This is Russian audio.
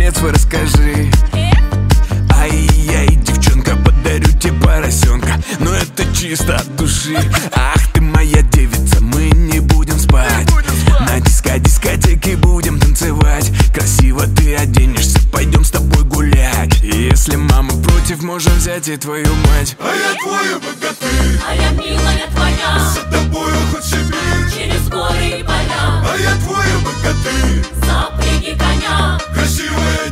секрет свой расскажи. Ай-яй, девчонка, подарю тебе поросенка, но это чисто от души. Ах ты моя девица, мы не будем спать. На дискотеке будем танцевать. Красиво ты оденешься, пойдем с тобой гулять. Если мама против, можем взять и твою мать. А я твой богатырь, а я милая твоя, за тобою хоть Сибирь, через горы и поля. а я твой богатырь, Запряги коня, красивая